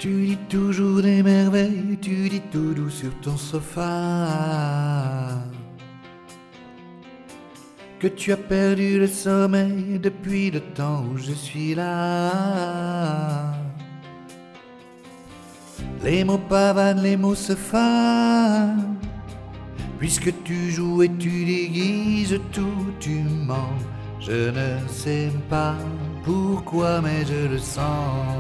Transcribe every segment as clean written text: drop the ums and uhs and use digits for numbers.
Tu dis toujours des merveilles, tu dis tout doux sur ton sofa. Que tu as perdu le sommeil depuis le temps où je suis là. Les mots pavanent, les mots se fanent. Puisque tu joues et tu déguises tout, tu mens. Je ne sais pas pourquoi, mais je le sens.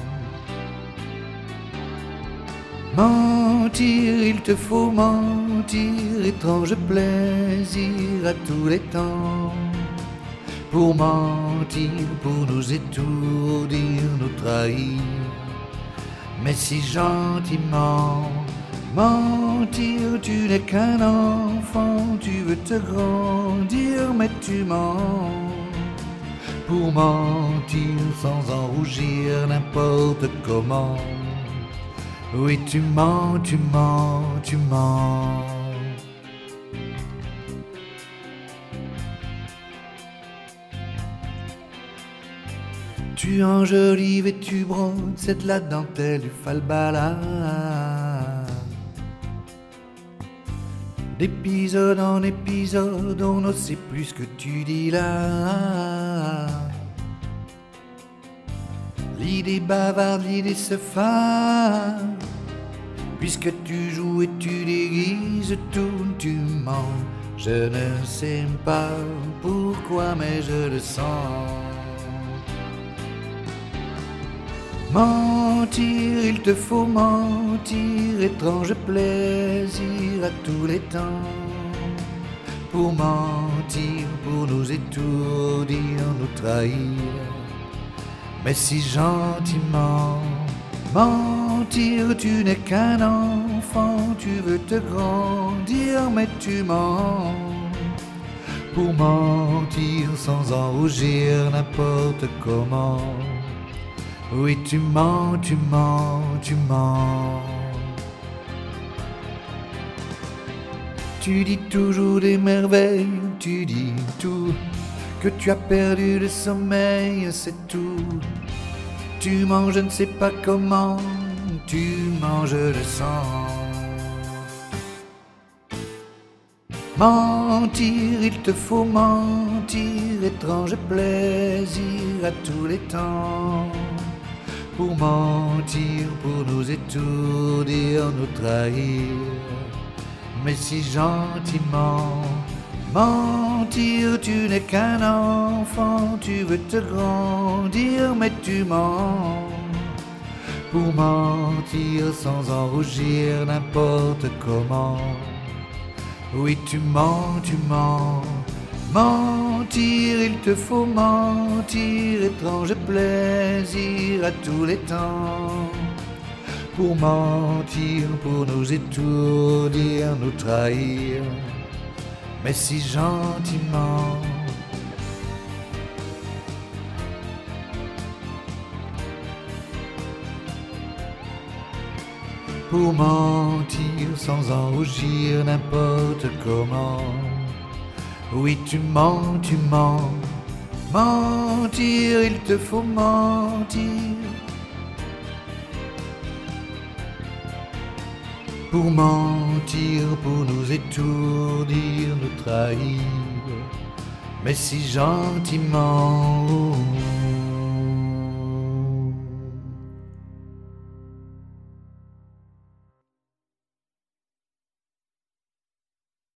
Mentir, il te faut mentir, étrange plaisir à tous les temps. Pour mentir, pour nous étourdir, nous trahir, mais si gentiment. Mentir, tu n'es qu'un enfant, tu veux te grandir, mais tu mens. Pour mentir sans en rougir n'importe comment. Oui, tu mens, tu mens, tu mens. Tu enjolives et tu brodes, c'est de la dentelle, du falbala. D'épisode en épisode, on ne sait plus ce que tu dis là. L'idée bavarde, l'idée se fane. Puisque tu joues et tu déguises tout, tu mens. Je ne sais pas pourquoi, mais je le sens. Mentir, il te faut mentir, étrange plaisir à tous les temps. Pour mentir, pour nous étourdir, nous trahir, mais si gentiment. Mentir, tu n'es qu'un enfant, tu veux te grandir, mais tu mens. Pour mentir sans en rougir n'importe comment. Oui, tu mens, tu mens, tu mens. Tu dis toujours des merveilles, tu dis tout. Que tu as perdu le sommeil, c'est tout. Tu mens, je ne sais pas comment. Tu mens, je le sens. Mentir, il te faut mentir, étrange plaisir à tous les temps. Pour mentir, pour nous étourdir, nous trahir, mais si gentiment. Mentir, tu n'es qu'un enfant, tu veux te grandir, mais tu mens. Pour mentir sans en rougir n'importe comment. Oui, tu mens, tu mens. Mentir, il te faut mentir, étrange plaisir à tous les temps. Pour mentir, pour nous étourdir, nous trahir, mais si gentiment. Pour mentir sans en rougir n'importe comment. Oui, tu mens, tu mens. Mentir, il te faut mentir. Pour mentir, pour nous étourdir, nous trahir, mais si gentiment.